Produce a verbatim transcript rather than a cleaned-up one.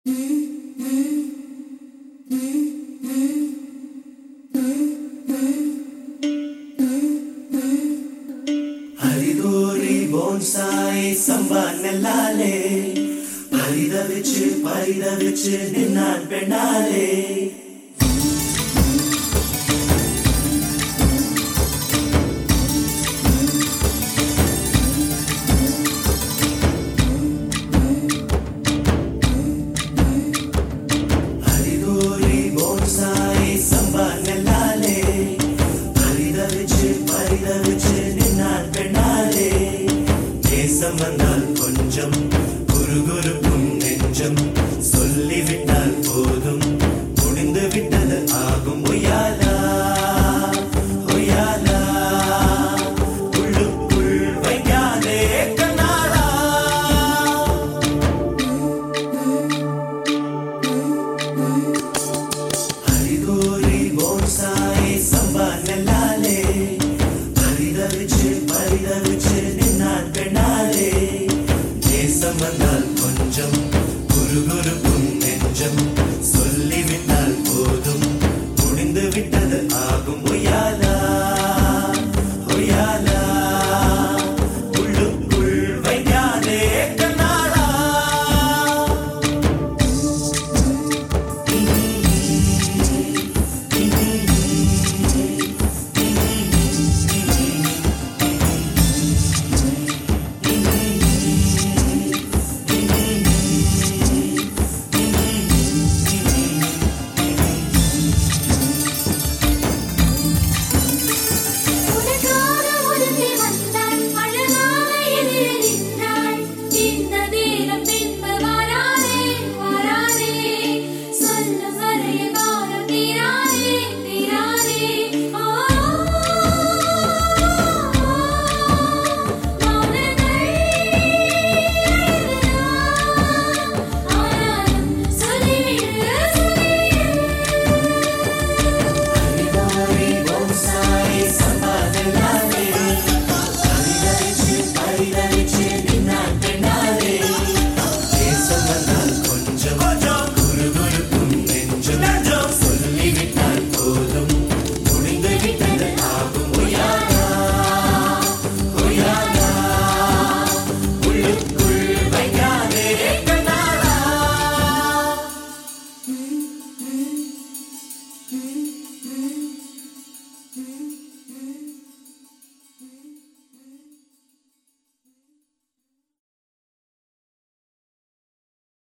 हरिदोरी bonsai संभानलाले परिदविச்சு परिदविச்சு நின்னான் பெண்ணாலே हरिदोरी bonsai संभानलाले परिदविச்சு परिदविச்சு நின்னான் பெண்ணாலே தேசம் வந்தால் கொஞ்சம் குறுகுறுக்கும் நெஞ்சம் சொல்லிவிட்டால் போதும் முடிந்து விட்டது ஆகும் ஒய்யாலா ஒய்யாலா உள்ளுக்குள் வைக்காதே கண்ணாளா ஹரிதோரி போன்சாய் சம்பா நெல்லாலே பரிதவிச்சு பரிதவிச்சு நின்னான் பெண்ணாலே தேசம் வந்தால் கொஞ்சம் குறுகுறுக்கும் நெஞ்சம் சொல்லிவிட்டால் போதும் முடிந்து விட்டது ஆகும் ஒய்யாலா ஒய்யாலா உள்ளுக்குள் வைக்காதே கண்ணாளா கொஞ்சம்